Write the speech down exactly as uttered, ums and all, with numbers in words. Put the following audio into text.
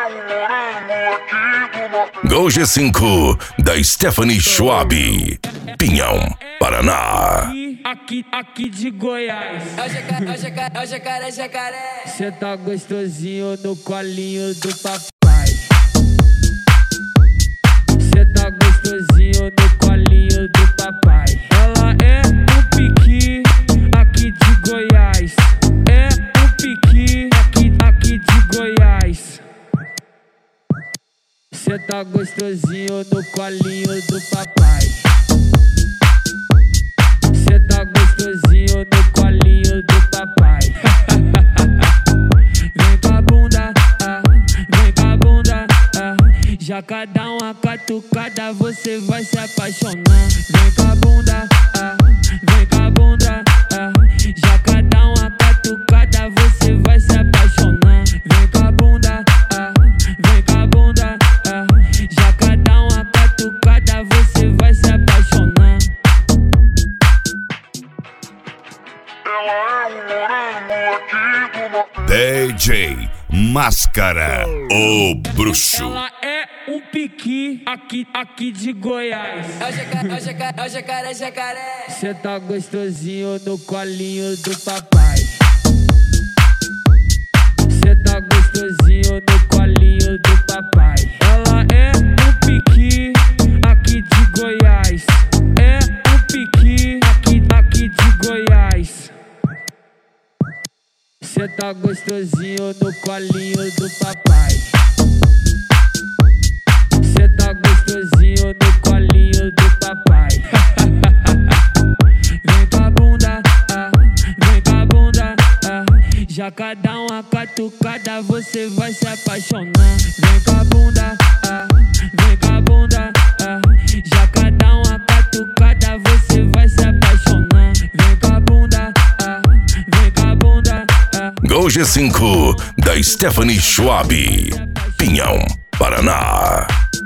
Gol G cinco da Stephanie Schwab, Pinhão, Paraná. Aqui, aqui de Goiás. É o jacaré, é o jacaré, é o jacaré, jacaré. Cê tá gostosinho no colinho do papai. Cê tá gostosinho no colinho do papai. Ela é um piqui aqui de Goiás. É um piqui aqui, aqui de Goiás. Cê tá gostosinho no colinho do papai. Cê tá gostosinho no colinho do papai. Vem com a bunda, ah, vem com a bunda, ah. Já cada uma catucada você vai se apaixonar. Vem com a bunda, ah, vem com a bunda, ah. Já cada uma catucada você vai se apaixonar. Vem com a bunda, ah, vem com a bunda, ah. Já cada uma catucada você vai se apaixonar. D J Máscara, o bruxo. Ela é um piqui aqui, aqui de Goiás. É o jacaré, é o jacaré, é o jacaré, jacaré. Cê tá gostosinho no colinho do papai. Cê tá gostosinho no colinho do papai. Ela é um piqui aqui de Goiás. É um piqui aqui, aqui de Goiás. Cê tá gostosinho no colinho do papai. Cê tá gostosinho no colinho do papai. Vem com a bunda, ah, vem com a bunda, ah. Já cada uma catucada você vai se apaixonar. Vem com a bunda, ah, vem com a bunda, ah. Já cada uma catucada você vai se apaixonar. Vem com a bunda, ah, vem com a bunda, ah. Gol G cinco da Stephanie Schwab, Pinhão, Paraná.